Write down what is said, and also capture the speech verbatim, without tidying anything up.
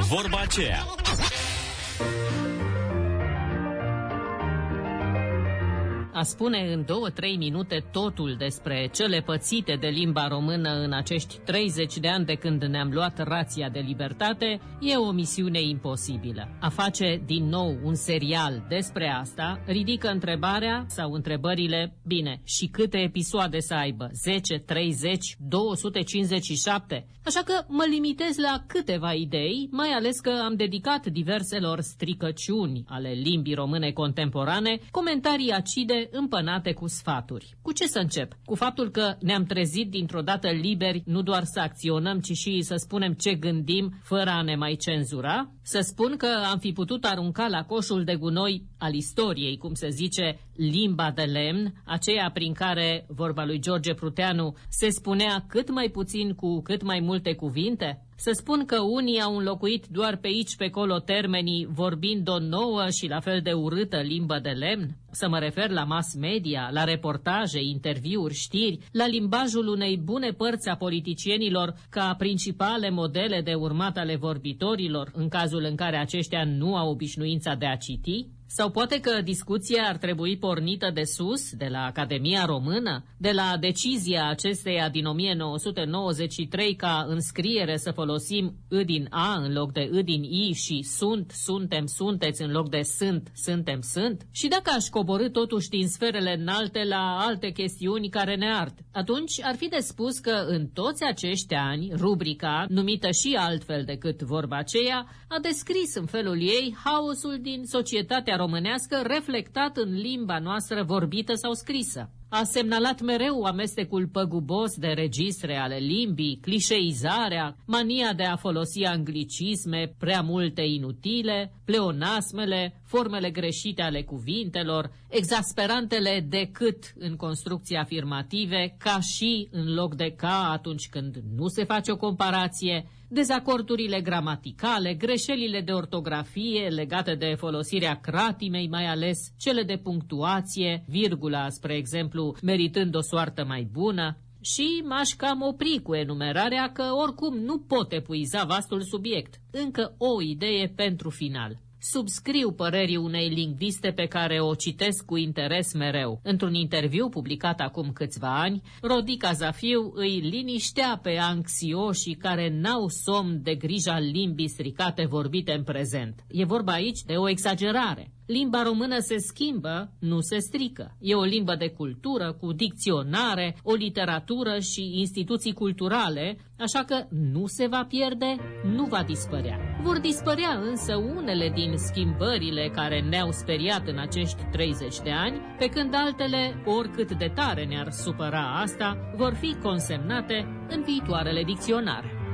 Vorba aceea. A spune în două-trei minute totul despre cele pățite de limba română în acești treizeci de ani de când ne-am luat rația de libertate e o misiune imposibilă. A face din nou un serial despre asta ridică întrebarea sau întrebările, bine, și câte episoade să aibă? zece, treizeci, două sute cincizeci și șapte? Așa că mă limitez la câteva idei, mai ales că am dedicat diverselor stricăciuni ale limbii române contemporane comentarii acide împănate cu sfaturi. Cu ce să încep? Cu faptul că ne-am trezit dintr-o dată liberi nu doar să acționăm, ci și să spunem ce gândim fără a ne mai cenzura? Să spun că am fi putut arunca la coșul de gunoi al istoriei, cum se zice, limba de lemn, aceea prin care, vorba lui George Pruteanu, se spunea cât mai puțin cu cât mai multe cuvinte? Să spun că unii au înlocuit doar pe aici, pe acolo termenii, vorbind o nouă și la fel de urâtă limbă de lemn? Să mă refer la mass media, la reportaje, interviuri, știri, la limbajul unei bune părți a politicienilor ca principale modele de urmat ale vorbitorilor, în cazul în care aceștia nu au obișnuința de a citi? Sau poate că discuția ar trebui pornită de sus, de la Academia Română, de la decizia acesteia din o mie nouă sute nouăzeci și trei ca în scriere să folosim î din a în loc de î din i și sunt, suntem, sunteți în loc de sunt, suntem, sunt? Și dacă aș coborî totuși din sferele înalte la alte chestiuni care ne ard, atunci ar fi de spus că în toți acești ani, rubrica, numită și altfel decât vorba aceea, a descris în felul ei haosul din societatea românească reflectat în limba noastră vorbită sau scrisă. A semnalat mereu amestecul păgubos de registre ale limbii, clișeizarea, mania de a folosi anglicisme prea multe inutile, pleonasmele, formele greșite ale cuvintelor, exasperantele decât în construcții afirmative, ca și în loc de ca atunci când nu se face o comparație, dezacordurile gramaticale, greșelile de ortografie legate de folosirea cratimei, mai ales cele de punctuație, virgula, spre exemplu, meritând o soartă mai bună. Și m-aș cam opri cu enumerarea că oricum nu pot epuiza vastul subiect. Încă o idee pentru final. Subscriu părerii unei lingviste pe care o citesc cu interes mereu. Într-un interviu publicat acum câțiva ani, Rodica Zafiu îi liniștea pe anxioșii care n-au somn de grija limbii stricate vorbite în prezent. E vorba aici de o exagerare. Limba română se schimbă, nu se strică. E o limbă de cultură, cu dicționare, o literatură și instituții culturale, așa că nu se va pierde, nu va dispărea. Vor dispărea însă unele din schimbările care ne-au speriat în acești treizeci de ani, pe când altele, oricât de tare ne-ar supăra asta, vor fi consemnate în viitoarele dicționare.